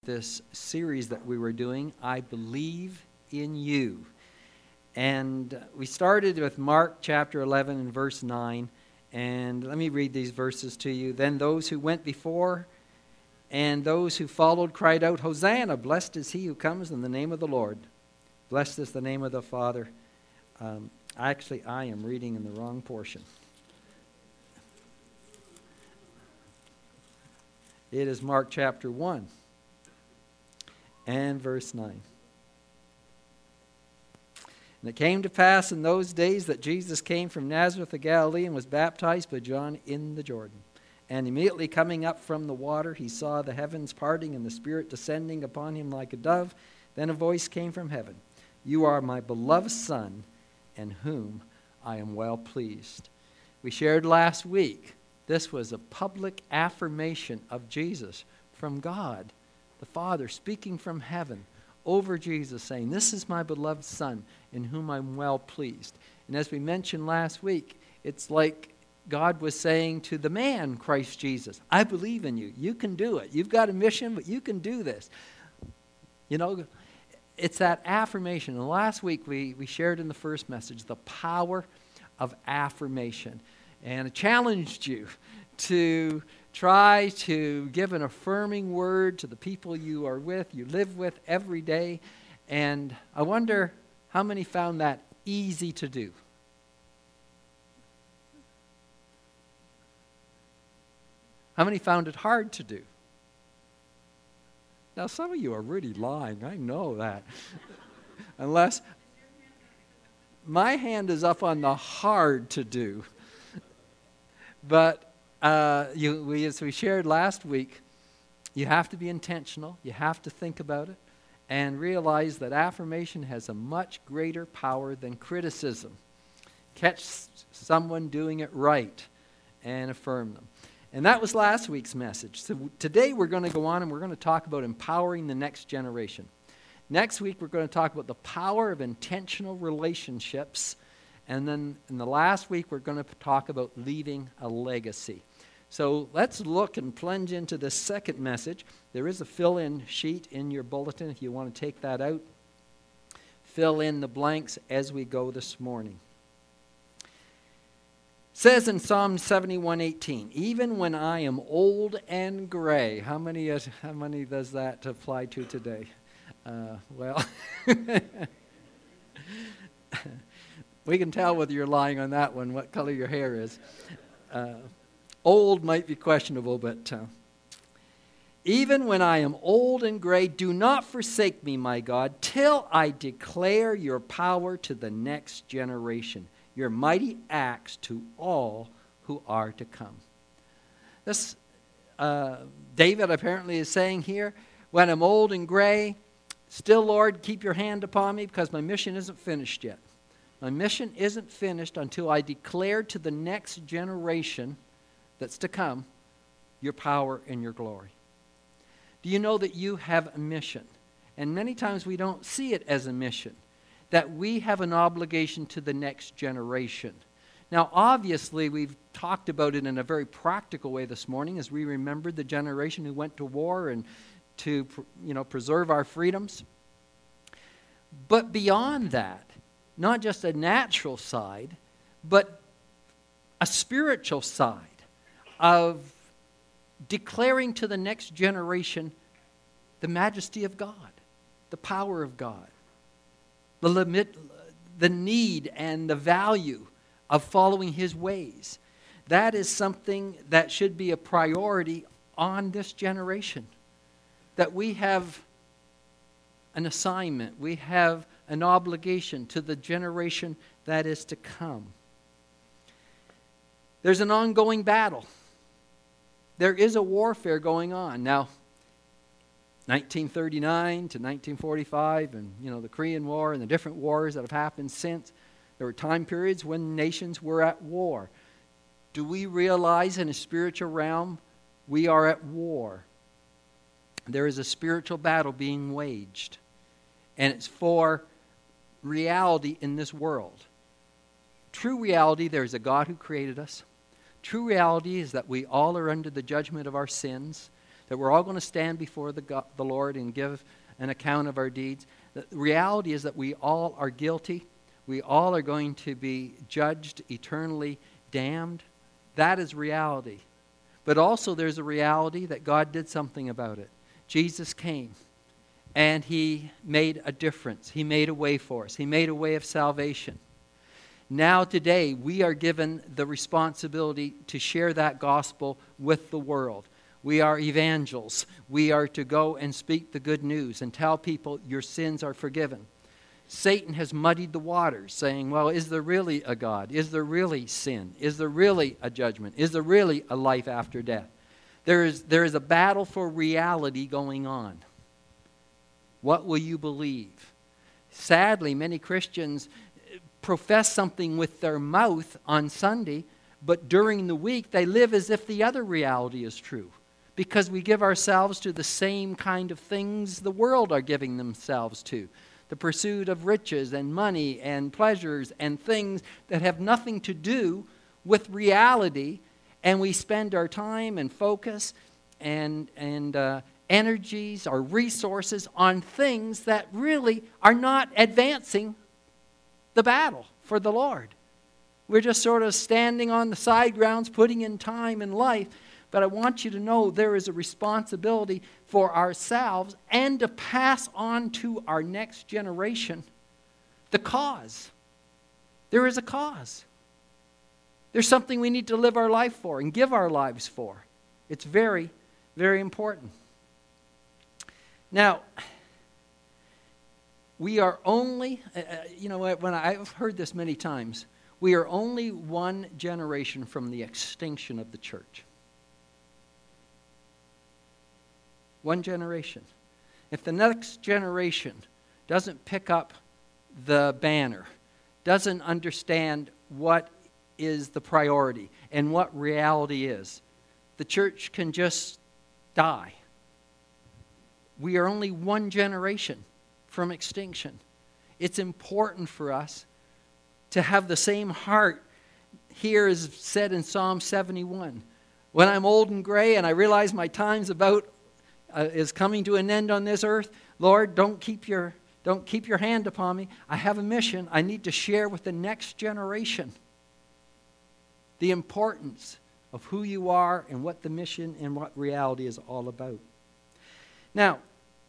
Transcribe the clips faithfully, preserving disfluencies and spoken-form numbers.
this series that we were doing, I Believe in You. And we started with Mark chapter eleven and verse nine. And let me read these verses to you. Then those who went before and those who followed cried out, Hosanna, blessed is he who comes in the name of the Lord. Blessed is the name of the Father. Um, actually, I am reading in the wrong portion. It is Mark chapter one and verse nine. And it came to pass in those days that Jesus came from Nazareth of Galilee and was baptized by John in the Jordan. And immediately coming up from the water, he saw the heavens parting and the Spirit descending upon him like a dove. Then a voice came from heaven, You are my beloved Son, in whom I am well pleased. We shared last week, this was a public affirmation of Jesus from God, the Father, speaking from heaven over Jesus, saying, This is my beloved Son, in whom I'm well pleased. And as we mentioned last week, it's like God was saying to the man, Christ Jesus, I believe in you. You can do it. You've got a mission, but you can do this. You know, it's that affirmation. And last week we, we shared in the first message the power of affirmation. And I challenged you to try to give an affirming word to the people you are with, you live with every day. And I wonder how many found that easy to do. How many found it hard to do? Now, some of you are really lying. I know that. Unless my hand is up on the hard to do. But uh, you, we, as we shared last week, you have to be intentional. You have to think about it and realize that affirmation has a much greater power than criticism. Catch someone doing it right and affirm them. And that was last week's message. So today we're going to go on and we're going to talk about empowering the next generation. Next week we're going to talk about the power of intentional relationships. And then in the last week we're going to talk about leaving a legacy. So let's look and plunge into the second message. There is a fill-in sheet in your bulletin if you want to take that out. Fill in the blanks as we go this morning. It says in Psalm seventy-one eighteen, even when I am old and gray. How many, uh, how many does that apply to today? Uh, well, we can tell whether you're lying on that one, what color your hair is. Uh, old might be questionable, but uh, even when I am old and gray, do not forsake me, my God, till I declare your power to the next generation, your mighty acts to all who are to come. This, uh, David apparently is saying here, when I'm old and gray, still, Lord, keep your hand upon me because my mission isn't finished yet. My mission isn't finished until I declare to the next generation that's to come your power and your glory. Do you know that you have a mission? And many times we don't see it as a mission, that we have an obligation to the next generation. Now, obviously, we've talked about it in a very practical way this morning as we remembered the generation who went to war and to, you know, preserve our freedoms. But beyond that, not just a natural side, but a spiritual side of declaring to the next generation the majesty of God, the power of God, the limit, the need and the value of following His ways. That is something that should be a priority on this generation. That we have an assignment, we have an obligation to the generation that is to come. There's an ongoing battle. There is a warfare going on. Now, nineteen thirty-nine to nineteen forty-five and, you know, the Korean War and the different wars that have happened since, there were time periods when nations were at war. Do we realize in a spiritual realm we are at war? There is a spiritual battle being waged. And it's for reality in this world. True reality, there is a God who created us. True reality is that we all are under the judgment of our sins. that we're all going to stand before the, God, the Lord and give an account of our deeds. The reality is that we all are guilty. We all are going to be judged, eternally damned. That is reality. But also there's a reality that God did something about it. Jesus came and he made a difference. He made a way for us. He made a way of salvation. Now today we are given the responsibility to share that gospel with the world. We are evangels. We are to go and speak the good news and tell people your sins are forgiven. Satan has muddied the waters, saying, well, is there really a God? Is there really sin? Is there really a judgment? Is there really a life after death? There is, there is a battle for reality going on. What will you believe? Sadly, many Christians profess something with their mouth on Sunday, but during the week they live as if the other reality is true, because we give ourselves to the same kind of things the world are giving themselves to. The pursuit of riches and money and pleasures and things that have nothing to do with reality, and we spend our time and focus and, and uh, energies, our resources on things that really are not advancing the battle for the Lord. We're just sort of standing on the side grounds, putting in time and life. But I want you to know there is a responsibility for ourselves and to pass on to our next generation the cause. There is a cause. There's something we need to live our life for and give our lives for. It's very, very important. Now, we are only, uh, you know, when I, I've heard this many times, we are only one generation from the extinction of the church. One generation. If the next generation doesn't pick up the banner, doesn't understand what is the priority and what reality is, the church can just die. We are only one generation from extinction. It's important for us to have the same heart. Here is said in Psalm seventy-one. When I'm old and gray and I realize my time's about Uh, is coming to an end on this earth, Lord, don't keep your don't keep your hand upon me. I have a mission. I need to share with the next generation the importance of who you are and what the mission and what reality is all about. Now,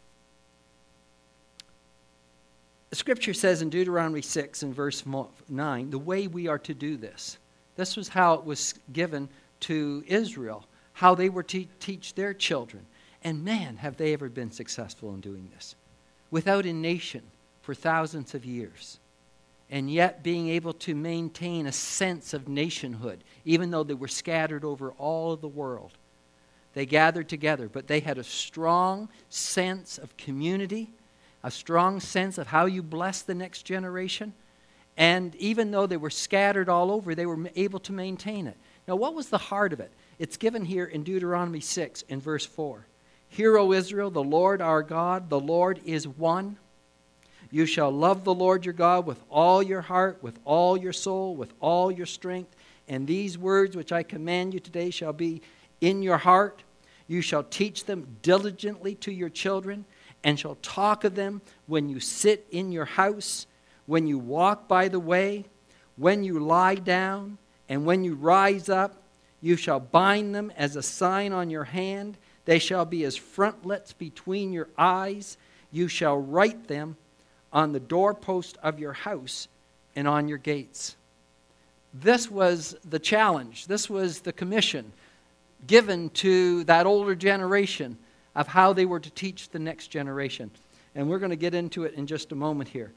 the scripture says in Deuteronomy six and verse nine, the way we are to do this. This was how it was given to Israel, how they were to teach their children. And man, have they ever been successful in doing this. Without a nation for thousands of years. And yet being able to maintain a sense of nationhood, even though they were scattered over all of the world. They gathered together, but they had a strong sense of community, a strong sense of how you bless the next generation. And even though they were scattered all over, they were able to maintain it. Now, what was the heart of it? It's given here in Deuteronomy six in verse four. Hear, O Israel, the Lord our God, the Lord is one. You shall love the Lord your God with all your heart, with all your soul, with all your strength. And these words which I command you today shall be in your heart. You shall teach them diligently to your children, and shall talk of them when you sit in your house, when you walk by the way, when you lie down, and when you rise up. You shall bind them as a sign on your hand. They shall be as frontlets between your eyes. You shall write them on the doorpost of your house and on your gates. This was the challenge. This was the commission given to that older generation of how they were to teach the next generation. And we're going to get into it in just a moment here.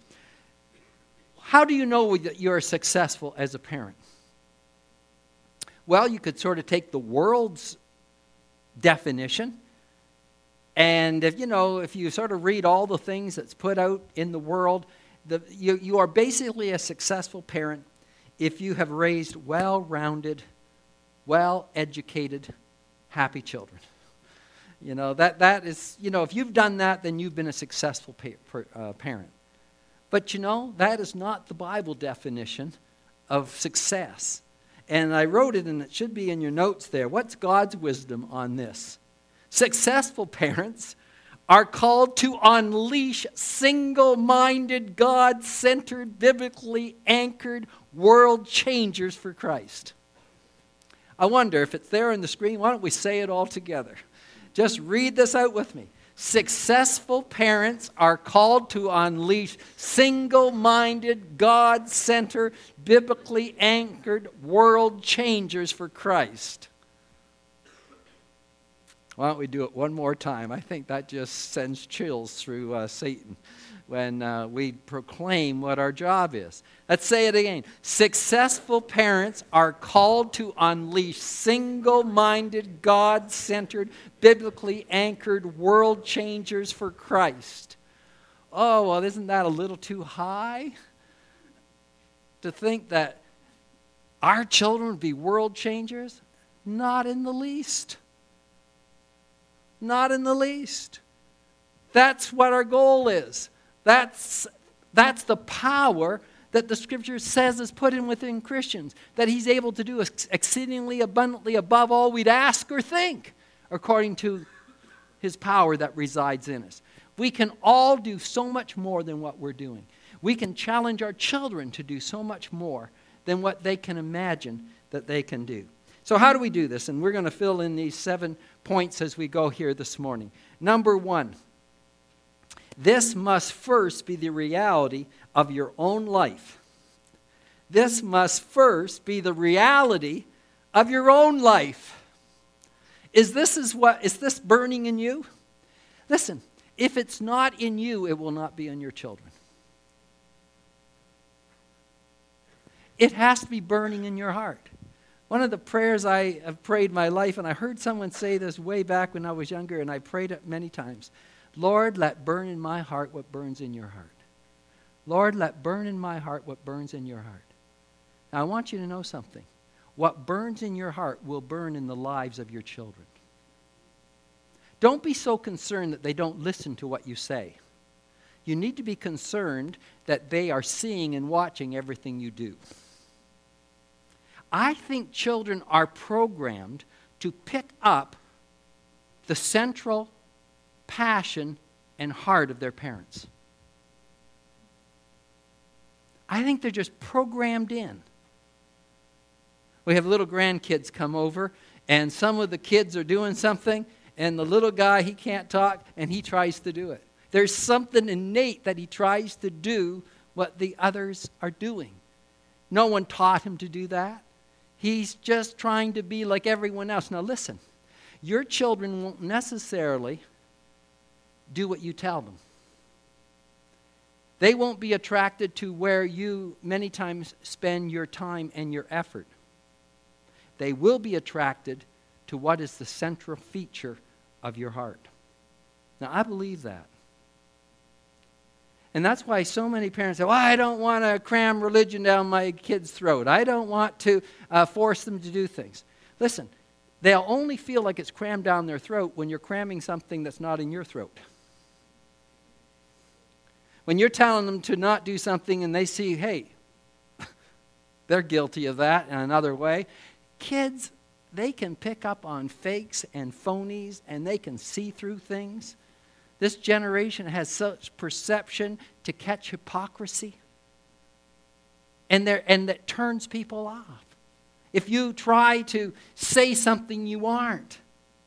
How do you know that you're successful as a parent? Well, you could sort of take the world's definition. And if you know, if you sort of read all the things that's put out in the world, the, you, you are basically a successful parent if you have raised well-rounded, well-educated, happy children. You know, that that is, you know, if you've done that, then you've been a successful pa- per, uh, parent. But you know, that is not the Bible definition of success. And I wrote it, and it should be in your notes there. What's God's wisdom on this? Successful parents are called to unleash single-minded, God-centered, biblically anchored world changers for Christ. I wonder if it's there on the screen. Why don't we say it all together? Just read this out with me. Successful parents are called to unleash single-minded, God-centered, biblically anchored world changers for Christ. Why don't we do it one more time? I think that just sends chills through uh, Satan when uh, we proclaim what our job is. Let's say it again. Successful parents are called to unleash single-minded, God-centered, biblically anchored world changers for Christ. Oh, well, isn't that a little too high? To think that our children would be world changers? Not in the least. Not in the least. That's what our goal is. That's, that's the power that the Scripture says is put in within Christians, that He's able to do exceedingly abundantly above all we'd ask or think, according to His power that resides in us. We can all do so much more than what we're doing. We can challenge our children to do so much more than what they can imagine that they can do. So how do we do this? And we're going to fill in these seven points as we go here this morning. Number one, this must first be the reality of your own life. This must first be the reality of your own life. Is this is what is this burning in you? Listen, if it's not in you, it will not be in your children. It has to be burning in your heart. One of the prayers I have prayed my life, and I heard someone say this way back when I was younger, and I prayed it many times. Lord, let burn in my heart what burns in your heart. Lord, let burn in my heart what burns in your heart. Now, I want you to know something. What burns in your heart will burn in the lives of your children. Don't be so concerned that they don't listen to what you say. You need to be concerned that they are seeing and watching everything you do. I think children are programmed to pick up the central passion and heart of their parents. I think they're just programmed in. We have little grandkids come over, and some of the kids are doing something, and the little guy, he can't talk, and he tries to do it. There's something innate that he tries to do what the others are doing. No one taught him to do that. He's just trying to be like everyone else. Now listen, your children won't necessarily do what you tell them. They won't be attracted to where you many times spend your time and your effort. They will be attracted to what is the central feature of your heart. Now, I believe that. And that's why so many parents say, well, I don't want to cram religion down my kid's throat. I don't want to uh, force them to do things. Listen, they'll only feel like it's crammed down their throat when you're cramming something that's not in your throat. When you're telling them to not do something and they see, hey, they're guilty of that in another way. Kids, they can pick up on fakes and phonies, and they can see through things. This generation has such perception to catch hypocrisy. And, and that turns people off. If you try to say something you aren't.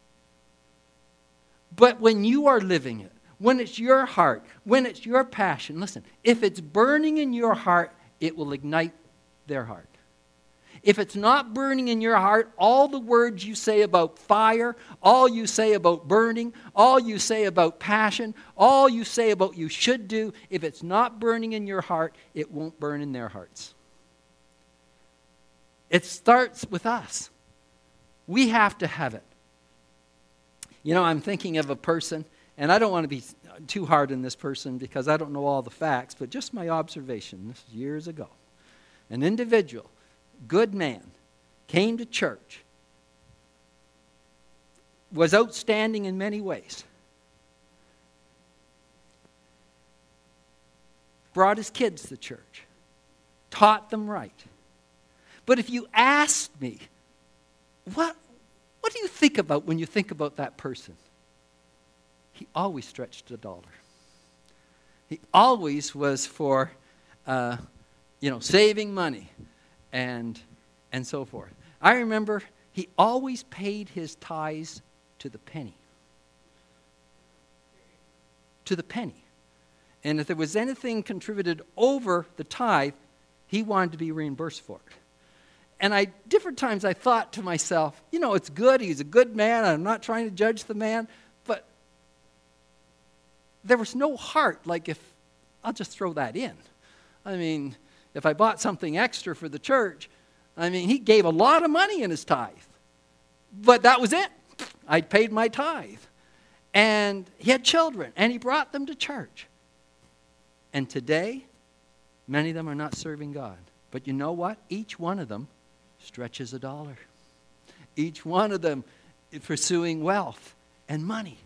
But when you are living it, when it's your heart, when it's your passion, listen, if it's burning in your heart, it will ignite their heart. If it's not burning in your heart, all the words you say about fire, all you say about burning, all you say about passion, all you say about you should do, if it's not burning in your heart, it won't burn in their hearts. It starts with us. We have to have it. You know, I'm thinking of a person, and I don't want to be too hard on this person because I don't know all the facts, but just my observation, this is years ago. An individual, good man, came to church, was outstanding in many ways, brought his kids to church, taught them right. But if you asked me, what, what do you think about when you think about that person? he always stretched a dollar. He always was for, uh, you know, saving money and and so forth. I remember he always paid his tithes to the penny. To the penny. And if there was anything contributed over the tithe, he wanted to be reimbursed for it. And I, different times I thought to myself, you know, it's good, he's a good man, I'm not trying to judge the man, but there was no heart, like if, I'll just throw that in. I mean, if I bought something extra for the church, I mean, he gave a lot of money in his tithe. But that was it. I paid my tithe. And he had children, and he brought them to church. And today, many of them are not serving God. But you know what? Each one of them stretches a dollar. Each one of them is pursuing wealth and money.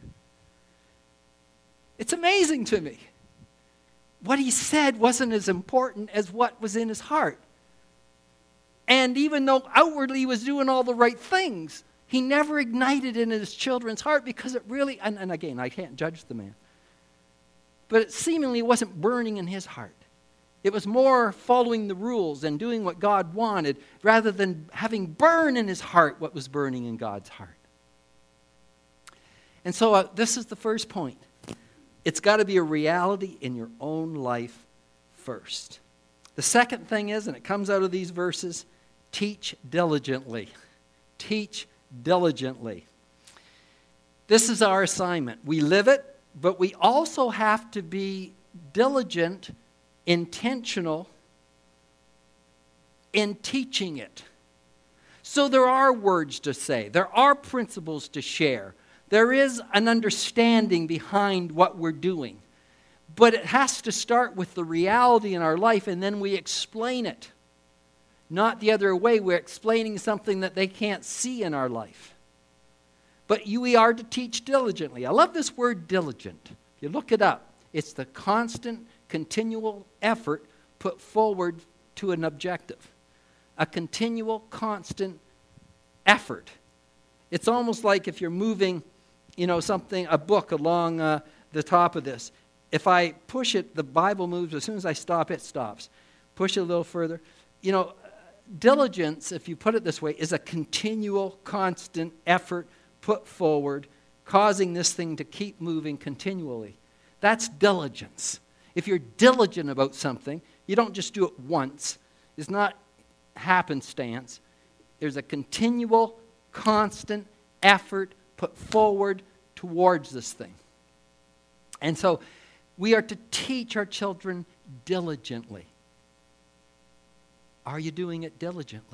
It's amazing to me. What he said wasn't as important as what was in his heart. And even though outwardly he was doing all the right things, he never ignited in his children's heart because it really, and, and again, I can't judge the man, but it seemingly wasn't burning in his heart. It was more following the rules and doing what God wanted rather than having burn in his heart what was burning in God's heart. And so uh, this is the first point. It's got to be a reality in your own life first. The second thing is, and it comes out of these verses, teach diligently. Teach diligently. This is our assignment. We live it, but we also have to be diligent, intentional in teaching it. So there are words to say. There are principles to share. There is an understanding behind what we're doing. But it has to start with the reality in our life, and then we explain it. Not the other way. We're explaining something that they can't see in our life. But you, we are to teach diligently. I love this word diligent. If you look it up, it's the constant, continual effort put forward to an objective. A continual, constant effort. It's almost like if you're moving, you know, something, a book along uh, the top of this. If I push it, the Bible moves. As soon as I stop, it stops. Push it a little further. You know, diligence, if you put it this way, is a continual, constant effort put forward, causing this thing to keep moving continually. That's diligence. If you're diligent about something, you don't just do it once. It's not happenstance. There's a continual, constant effort put forward towards this thing. And so we are to teach our children diligently. Are you doing it diligently?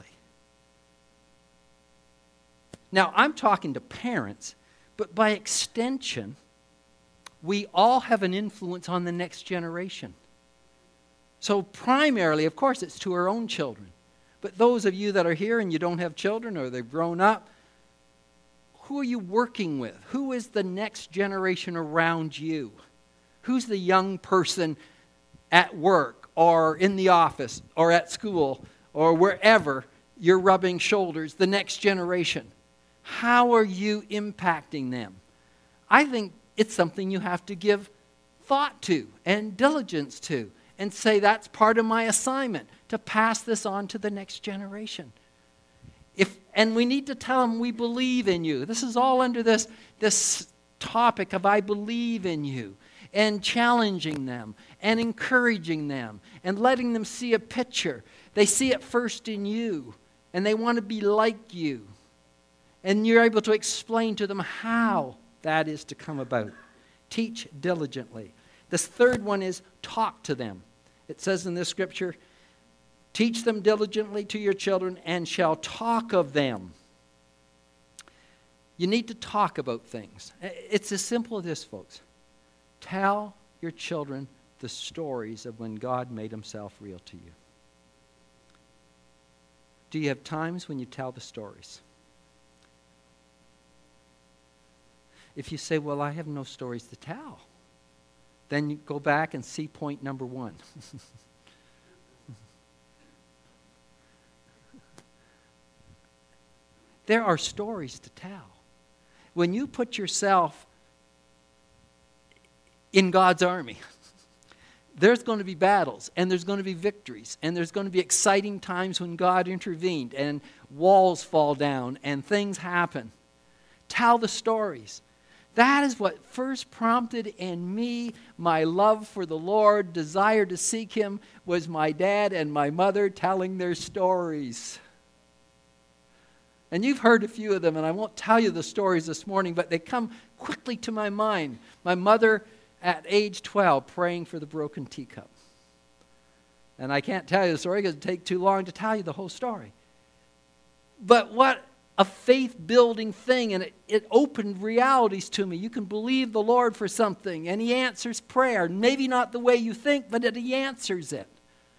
Now, I'm talking to parents, but by extension, we all have an influence on the next generation. So primarily, of course, it's to our own children. But those of you that are here and you don't have children or they've grown up, who are you working with? Who is the next generation around you? Who's the young person at work or in the office or at school or wherever you're rubbing shoulders, the next generation? How are you impacting them? I think it's something you have to give thought to and diligence to and say that's part of my assignment, to pass this on to the next generation. If, and we need to tell them we believe in you. This is all under this, this topic of I believe in you, and challenging them and encouraging them and letting them see a picture. They see it first in you and they want to be like you. And you're able to explain to them how that is to come about. Teach diligently. This third one is talk to them. It says in this scripture, teach them diligently to your children and shall talk of them. You need to talk about things. It's as simple as this, folks. Tell your children the stories of when God made himself real to you. Do you have times when you tell the stories? If you say, well, I have no stories to tell, then you go back and see point number one. There are stories to tell. When you put yourself in God's army. There's going to be battles, and there's going to be victories, and there's going to be exciting times when God intervened, and walls fall down, and things happen. Tell the stories. That is what first prompted in me my love for the Lord, desire to seek Him, was my dad and my mother telling their stories. And you've heard a few of them, and I won't tell you the stories this morning, but they come quickly to my mind. My mother at age twelve praying for the broken teacup. And I can't tell you the story because it would take too long to tell you the whole story. But what a faith-building thing, and it, it opened realities to me. You can believe the Lord for something, and He answers prayer. Maybe not the way you think, but He answers it.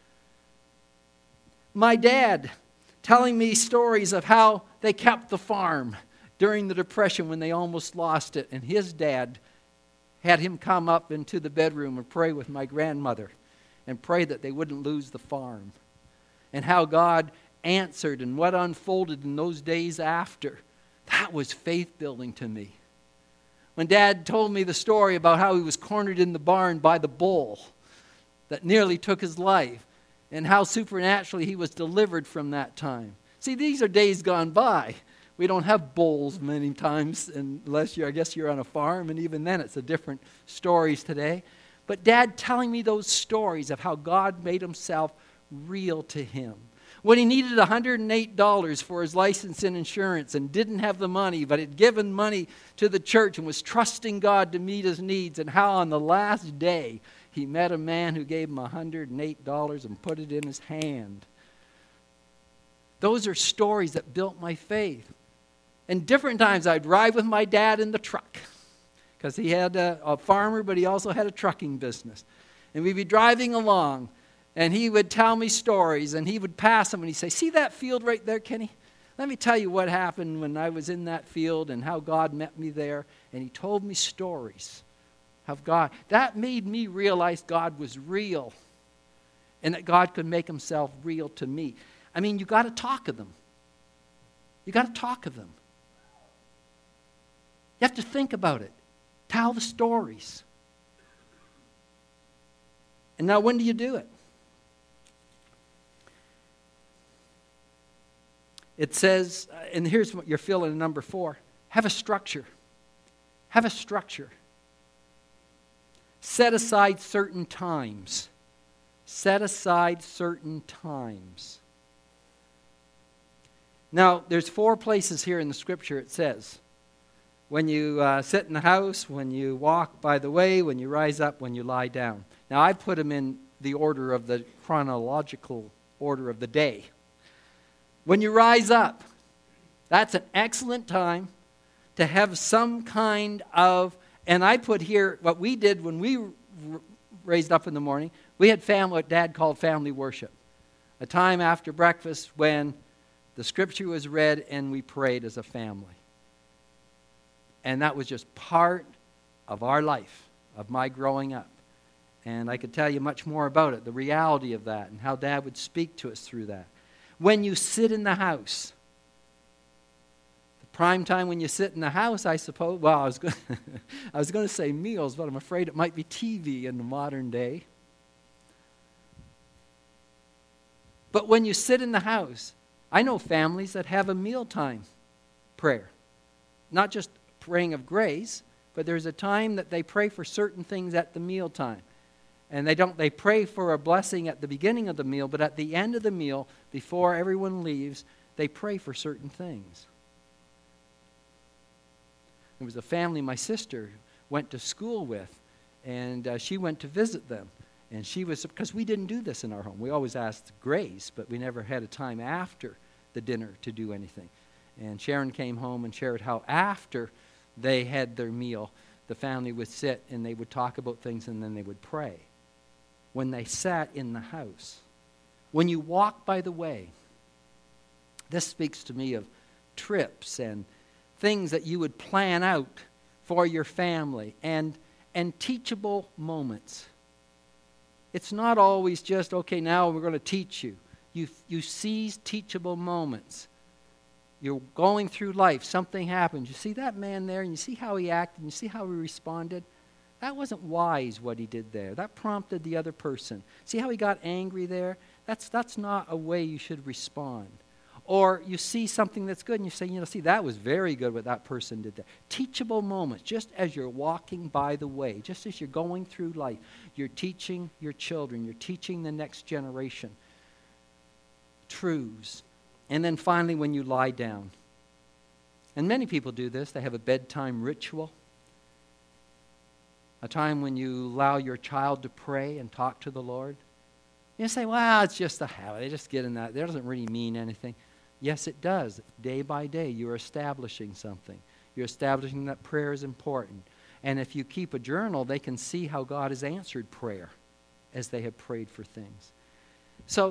My dad telling me stories of how they kept the farm during the Depression when they almost lost it, and his dad had him come up into the bedroom and pray with my grandmother and pray that they wouldn't lose the farm, and how God answered and what unfolded in those days after. That was faith-building to me. When Dad told me the story about how he was cornered in the barn by the bull that nearly took his life, and how supernaturally he was delivered from that time. See, these are days gone by. We don't have bulls many times unless you're, I guess you're on a farm, and even then it's a different stories today. But Dad telling me those stories of how God made Himself real to him. When he needed one hundred eight dollars for his license and insurance and didn't have the money, but had given money to the church and was trusting God to meet his needs, and how on the last day he met a man who gave him one hundred eight dollars and put it in his hand. Those are stories that built my faith. And different times I'd ride with my dad in the truck, because he had a, a farmer, but he also had a trucking business. And we'd be driving along, and he would tell me stories, and he would pass them, and he'd say, "See that field right there, Kenny? Let me tell you what happened when I was in that field and how God met me there." And he told me stories of God. That made me realize God was real, and that God could make Himself real to me. I mean, you got to talk of them. You got to talk of them. You have to think about it. Tell the stories. And now, when do you do it? It says, and here's what you're feeling in number four. Have a structure. Have a structure. Set aside certain times. Set aside certain times. Now, there's four places here in the Scripture it says. When you uh, sit in the house, when you walk by the way, when you rise up, when you lie down. Now, I put them in the order of the chronological order of the day. When you rise up, that's an excellent time to have some kind of, and I put here what we did when we r- raised up in the morning. We had family, what Dad called family worship. A time after breakfast when the Scripture was read and we prayed as a family. And that was just part of our life, of my growing up. And I could tell you much more about it, the reality of that, and how Dad would speak to us through that. When you sit in the house, the prime time when you sit in the house, I suppose, well, I was going I was going to say meals, but I'm afraid it might be T V in the modern day. But when you sit in the house, I know families that have a mealtime prayer. Not just praying of grace, but there's a time that they pray for certain things at the mealtime. And they don't they pray for a blessing at the beginning of the meal, but at the end of the meal, before everyone leaves, they pray for certain things. There was a family my sister went to school with, and uh, she went to visit them. And she was, because we didn't do this in our home. We always asked grace, but we never had a time after the dinner to do anything. And Sharon came home and shared how after they had their meal, the family would sit and they would talk about things and then they would pray. When they sat in the house. When you walk by the way, this speaks to me of trips and things that you would plan out for your family and, and teachable moments. It's not always just, okay, now we're going to teach you. You, you seize teachable moments. You're going through life. Something happens. You see that man there, and you see how he acted, and you see how he responded. That wasn't wise what he did there. That prompted the other person. See how he got angry there? That's, that's not a way you should respond. Or you see something that's good and you say, you know, see, that was very good what that person did there. Teachable moments, just as you're walking by the way, just as you're going through life, you're teaching your children, you're teaching the next generation truths. And then finally, when you lie down. And many people do this. They have a bedtime ritual. A time when you allow your child to pray and talk to the Lord. You say, well, it's just a habit. They just get in that. That doesn't really mean anything. Yes, it does. Day by day, you're establishing something. You're establishing that prayer is important. And if you keep a journal, they can see how God has answered prayer as they have prayed for things. So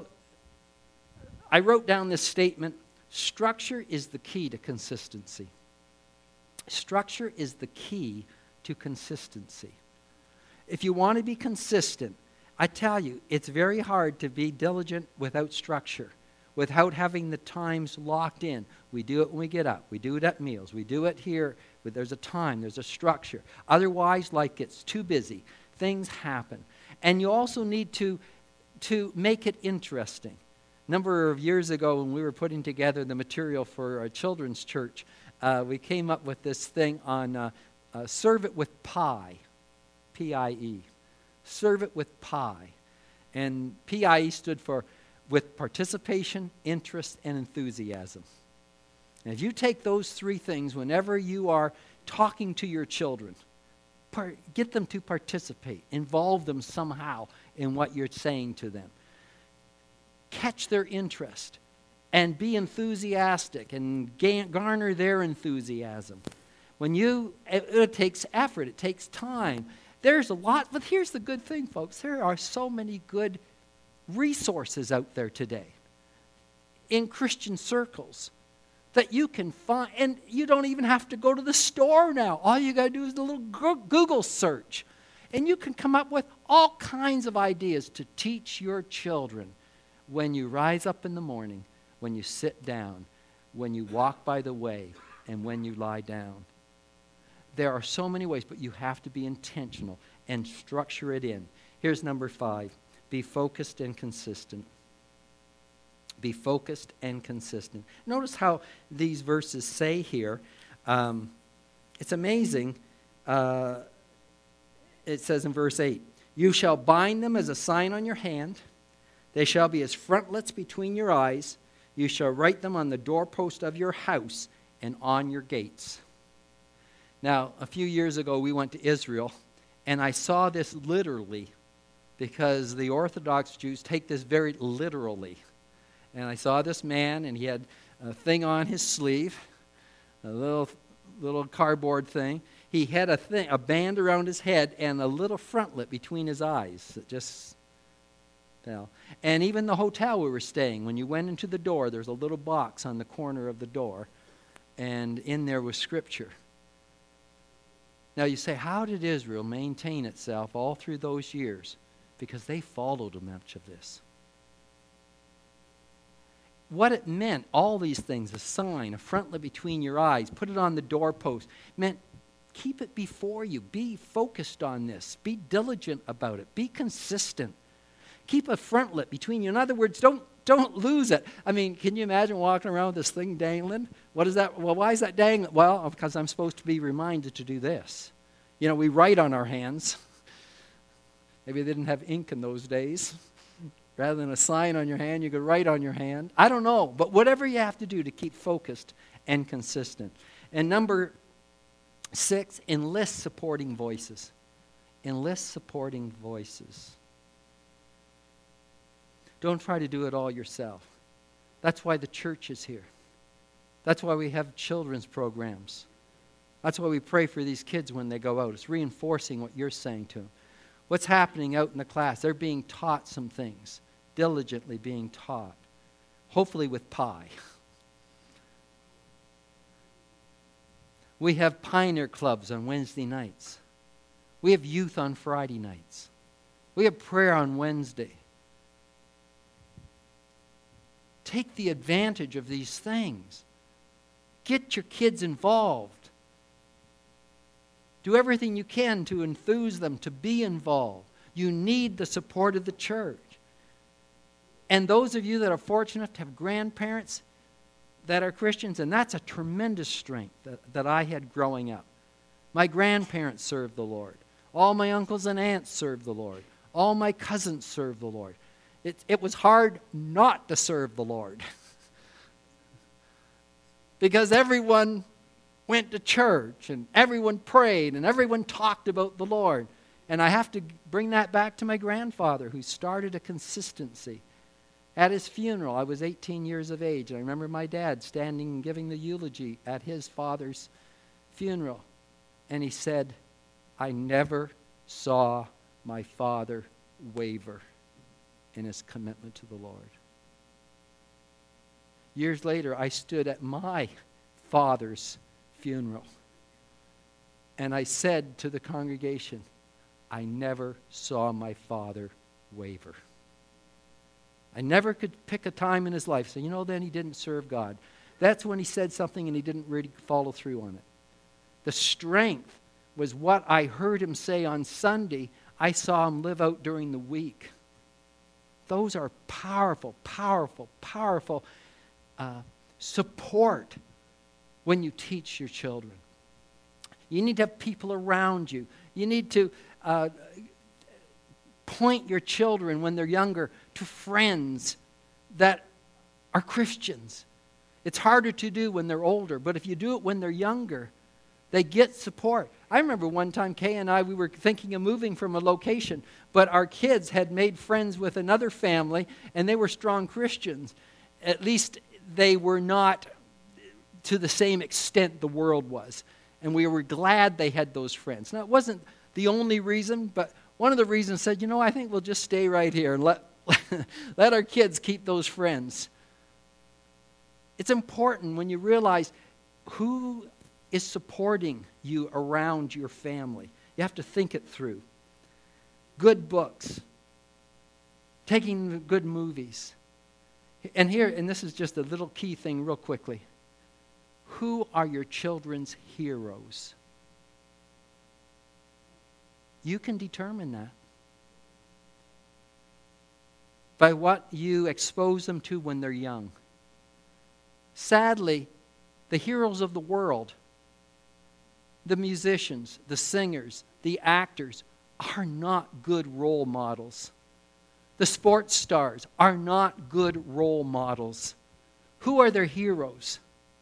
I wrote down this statement, structure is the key to consistency. Structure is the key to consistency. If you want to be consistent, I tell you, it's very hard to be diligent without structure, without having the times locked in. We do it when we get up. We do it at meals. We do it here. But there's a time. There's a structure. Otherwise, life gets too busy. Things happen. And you also need to, to make it interesting. A number of years ago when we were putting together the material for our children's church, uh, we came up with this thing on uh, uh, serve it with pie, P I E. Serve it with pie. And P I E stood for with participation, interest, and enthusiasm. And if you take those three things whenever you are talking to your children, par- get them to participate, involve them somehow in what you're saying to them. Catch their interest and be enthusiastic and ga- garner their enthusiasm. When you, it, it takes effort, it takes time. There's a lot, but here's the good thing, folks. There are so many good resources out there today in Christian circles that you can find, and you don't even have to go to the store now. All you got to do is a little Google search, and you can come up with all kinds of ideas to teach your children when you rise up in the morning, when you sit down, when you walk by the way, and when you lie down. There are so many ways, but you have to be intentional and structure it in. Here's number five. Be focused and consistent. Be focused and consistent. Notice how these verses say here. Um, it's amazing. Uh, it says in verse eight, you shall bind them as a sign on your hand. They shall be as frontlets between your eyes. You shall write them on the doorpost of your house and on your gates. Now, a few years ago, we went to Israel, and I saw this literally because the Orthodox Jews take this very literally. And I saw this man, and he had a thing on his sleeve, a little little cardboard thing. He had a thing, a band around his head, and a little frontlet between his eyes that just fell. And even the hotel we were staying, when you went into the door, there's a little box on the corner of the door, and in there was Scripture. Now you say, how did Israel maintain itself all through those years? Because they followed much of this. What it meant, all these things, a sign, a frontlet between your eyes, put it on the doorpost, meant keep it before you. Be focused on this. Be diligent about it. Be consistent. Keep a frontlet between you. In other words, don't don't lose it. I mean, can you imagine walking around with this thing dangling? What is that? Well, why is that dangling? Well, because I'm supposed to be reminded to do this. You know, we write on our hands. Maybe they didn't have ink in those days. Rather than a sign on your hand, you could write on your hand. I don't know, but whatever you have to do to keep focused and consistent. And number six, enlist supporting voices. Enlist supporting voices. Don't try to do it all yourself. That's why the church is here. That's why we have children's programs. That's why we pray for these kids when they go out. It's reinforcing what you're saying to them. What's happening out in the class? They're being taught some things, diligently being taught, hopefully with pie. We have pioneer clubs on Wednesday nights. We have youth on Friday nights. We have prayer on Wednesday. Take the advantage of these things. Get your kids involved. Do everything you can to enthuse them to be involved. You need the support of the church. And those of you that are fortunate to have grandparents that are Christians, and that's a tremendous strength that, that I had growing up. My grandparents served the Lord. All my uncles and aunts served the Lord. All my cousins served the Lord. It, it was hard not to serve the Lord. Because everyone went to church, and everyone prayed, and everyone talked about the Lord. And I have to bring that back to my grandfather, who started a consistency. At his funeral, I was eighteen years of age, and I remember my dad standing and giving the eulogy at his father's funeral. And he said, I never saw my father waver in his commitment to the Lord. Years later, I stood at my father's funeral, and I said to the congregation, I never saw my father waver. I never could pick a time in his life. So, you know, then he didn't serve God. That's when he said something and he didn't really follow through on it. The strength was what I heard him say on Sunday. I saw him live out during the week. Those are powerful, powerful, powerful uh, support when you teach your children. You need to have people around you. You need to uh, point your children when they're younger to friends that are Christians. It's harder to do when they're older, but if you do it when they're younger, they get support. I remember one time Kay and I, we were thinking of moving from a location, but our kids had made friends with another family, and they were strong Christians. At least they were not to the same extent the world was. And we were glad they had those friends. Now, it wasn't the only reason, but one of the reasons said, you know, I think we'll just stay right here and let, let our kids keep those friends. It's important when you realize who is supporting you around your family. You have to think it through. Good books. Taking good movies. And here, and this is just a little key thing real quickly. Who are your children's heroes? You can determine that by what you expose them to when they're young. Sadly, the heroes of the world, the musicians, the singers, the actors, are not good role models. The sports stars are not good role models. Who are their heroes?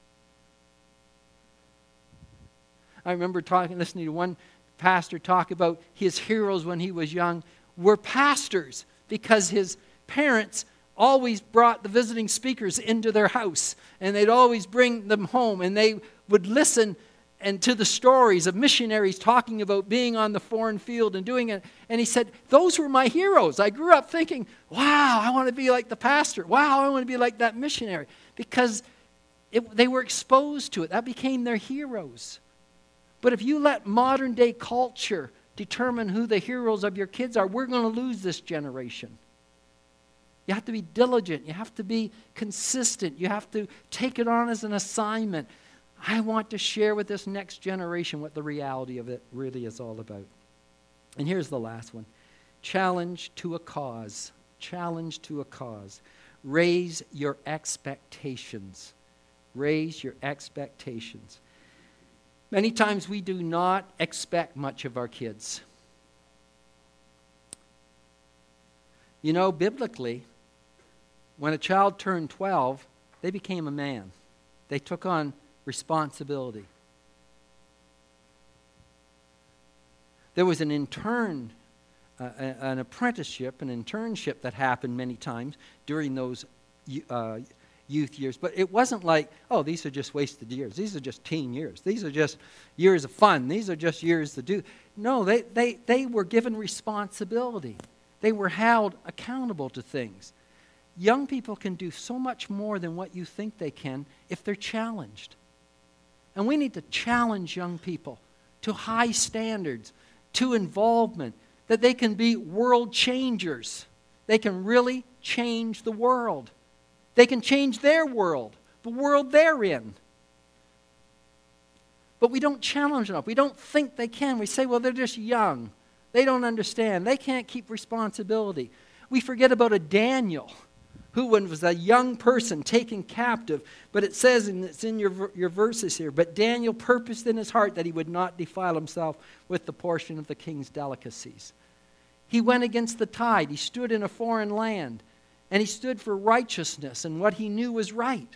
I remember talking, listening to one pastor talk about his heroes when he was young were pastors, because his parents always brought the visiting speakers into their house, and they'd always bring them home, and they would listen and to the stories of missionaries talking about being on the foreign field and doing it. And he said, those were my heroes. I grew up thinking, wow, I want to be like the pastor. Wow, I want to be like that missionary. Because it, they were exposed to it. That became their heroes. But if you let modern day culture determine who the heroes of your kids are, we're going to lose this generation. You have to be diligent. You have to be consistent. You have to take it on as an assignment. I want to share with this next generation what the reality of it really is all about. And here's the last one. Challenge to a cause. Challenge to a cause. Raise your expectations. Raise your expectations. Many times we do not expect much of our kids. You know, biblically, when a child turned twelve, they became a man. They took on responsibility. There was an intern, uh, an apprenticeship, an internship that happened many times during those uh, youth years. But it wasn't like, oh, these are just wasted years. These are just teen years. These are just years of fun. These are just years to do. No, they, they, they were given responsibility. They were held accountable to things. Young people can do so much more than what you think they can if they're challenged. And we need to challenge young people to high standards, to involvement, that they can be world changers. They can really change the world. They can change their world, the world they're in. But we don't challenge enough. We don't think they can. We say, well, they're just young. They don't understand. They can't keep responsibility. We forget about a Daniel who was a young person taken captive. But it says, and it's in your, your verses here, but Daniel purposed in his heart that he would not defile himself with the portion of the king's delicacies. He went against the tide. He stood in a foreign land. And he stood for righteousness and what he knew was right.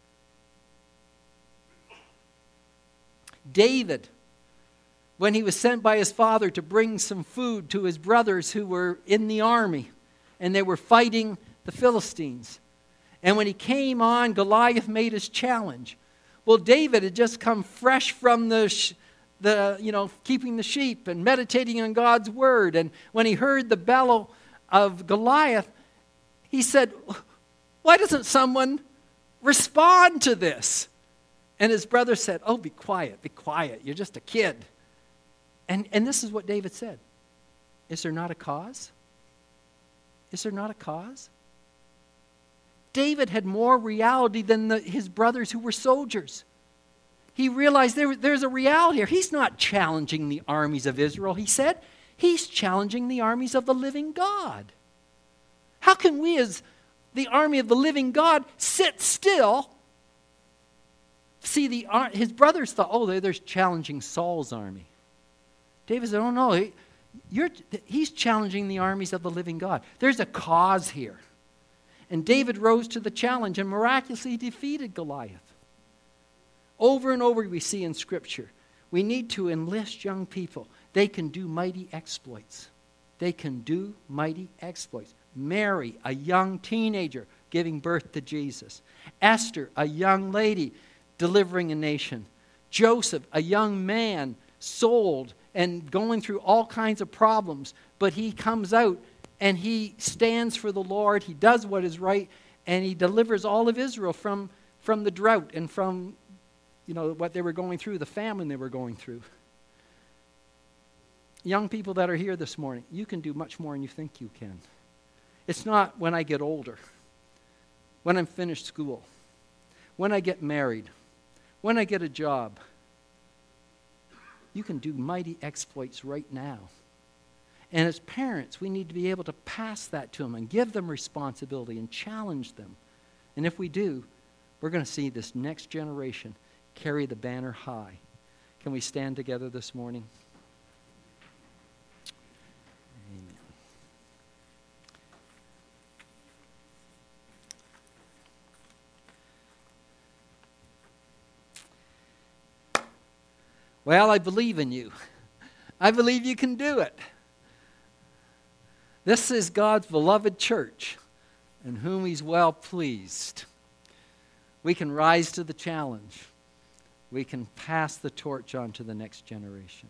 David, when he was sent by his father to bring some food to his brothers who were in the army, and they were fighting the Philistines. And when he came on, Goliath made his challenge. Well, David had just come fresh from the, sh- the you know, keeping the sheep and meditating on God's word. And when he heard the bellow of Goliath, he said, why doesn't someone respond to this? And his brother said, oh, be quiet, be quiet. You're just a kid. And, and this is what David said. Is there not a cause? Is there not a cause? David had more reality than the, his brothers who were soldiers. He realized there, there's a reality here. He's not challenging the armies of Israel, he said. He's challenging the armies of the living God. How can we as the army of the living God sit still? See, the, his brothers thought, oh, they're, they're challenging Saul's army. David said, oh no, he, you're, he's challenging the armies of the living God. There's a cause here. And David rose to the challenge and miraculously defeated Goliath. Over and over we see in Scripture, we need to enlist young people. They can do mighty exploits. They can do mighty exploits. Mary, a young teenager, giving birth to Jesus. Esther, a young lady, delivering a nation. Joseph, a young man, sold and going through all kinds of problems. But he comes out and he stands for the Lord. He does what is right. And he delivers all of Israel from, from the drought and from, you know, what they were going through, the famine they were going through. Young people that are here this morning, you can do much more than you think you can. It's not when I get older, when I'm finished school, when I get married, when I get a job. You can do mighty exploits right now. And as parents, we need to be able to pass that to them and give them responsibility and challenge them. And if we do, we're going to see this next generation carry the banner high. Can we stand together this morning? Amen. Well, I believe in you. I believe you can do it. This is God's beloved church, in whom He's well pleased. We can rise to the challenge. We can pass the torch on to the next generation.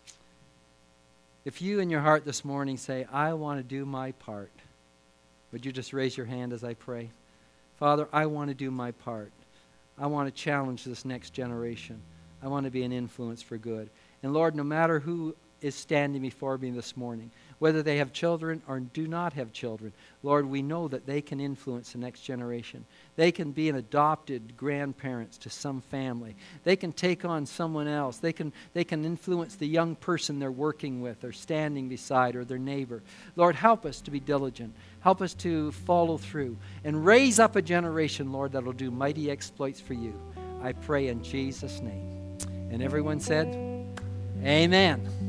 If you in your heart this morning say, I want to do my part, would you just raise your hand as I pray? Father, I want to do my part. I want to challenge this next generation. I want to be an influence for good. And Lord, no matter who is standing before me this morning, whether they have children or do not have children, Lord, we know that they can influence the next generation. They can be an adopted grandparents to some family. They can take on someone else. They can, they can influence the young person they're working with or standing beside or their neighbor. Lord, help us to be diligent. Help us to follow through and raise up a generation, Lord, that will do mighty exploits for you. I pray in Jesus' name. And everyone said, Amen.